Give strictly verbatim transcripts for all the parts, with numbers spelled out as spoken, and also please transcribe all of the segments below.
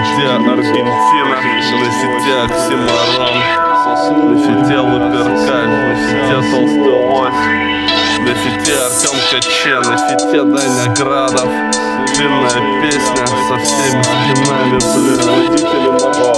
сети Аргентина, на сети Оксимарон, на сети Луперкаль, на сети Толстый Лось, на сети Артем Каче, на сети Даня Градов. Длинная песня со всеми скинами, блин. Водители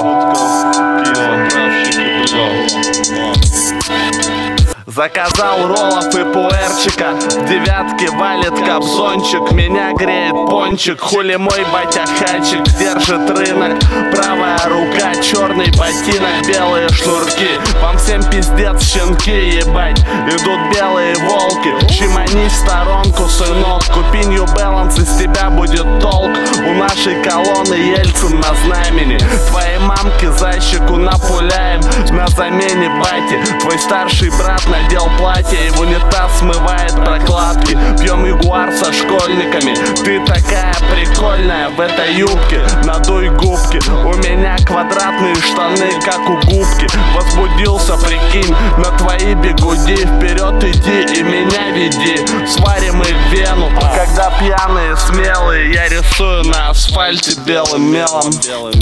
заказал роллов и пуэрчика, в девятке валит кобзончик. Меня греет пончик, хули мой батя хачик держит рынок. Правая рука, черный ботинок, белые шнурки. Вам всем пиздец, щенки, ебать. Идут белые волки, щеманись в сторонку, сынок. Купи New Balance, из тебя будет толк. У нашей колонны Ельцин на знамени. Твоей мамке за щеку напуляем на замене бати. Твой старший брат надел платье и в унитаз смывает прокладки. Пьем ягуар со школьниками. Ты такая прикольная в этой юбке. Надуй губки. У меня квадратные штаны, как у губки. Возбудился, прикинь, на твои бигуди. Вперед иди и меня веди. Сварим их в вену. Когда пьяные, смелые, я рисую на асфальте белым мелом.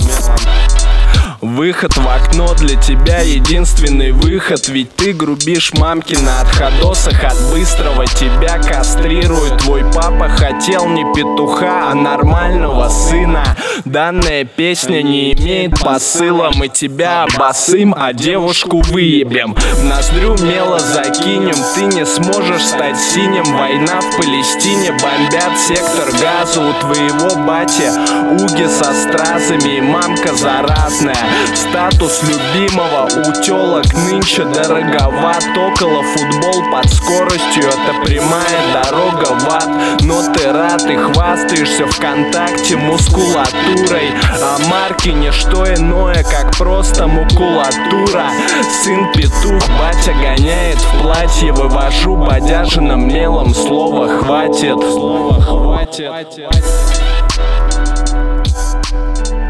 Выход в окно для тебя единственный выход. Ведь ты грубишь мамки на отходосах. От быстрого тебя кастрирует. Твой папа хотел не петуха, а нормального сына. Данная песня не имеет посыла. Мы тебя обоссым, а девушку выебем. В ноздрю мело закинем. Ты не сможешь стать синим. Война в Палестине, бомбят сектор газа. У твоего бати уги со стразами и мамка заразная. Статус любимого у тёлок нынче дороговат. Около футбол под скоростью, это прямая дорога в ад. Но ты рад и хвастаешься ВКонтакте мускулатурой. А марки не что иное, как просто макулатура. Сын петух, батя гоняет в платье. Вывожу бодяжиным мелом, слова хватит. Слова хватит.